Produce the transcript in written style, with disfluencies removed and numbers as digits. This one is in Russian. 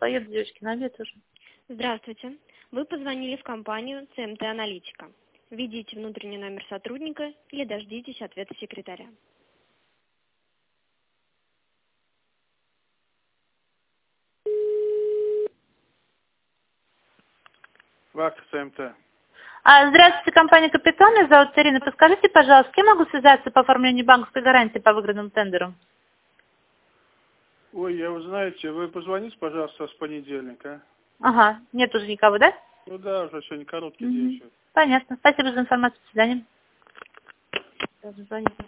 поеду, девочки, на обед уже. Здравствуйте. Вы позвонили в компанию ЦМТ Аналитика. Введите внутренний номер сотрудника или дождитесь ответа секретаря. ВАК ЦМТ. Здравствуйте, компания «Капитан». Меня зовут Ирина. Подскажите, пожалуйста, с кем могу связаться по оформлению банковской гарантии по выигранному тендеру? Ой, вы знаете, вы позвоните, пожалуйста, с понедельника. Ага, нет уже никого, да? Ну да, уже сегодня короткий день еще. Понятно. Спасибо за информацию. До свидания. Даже звонить.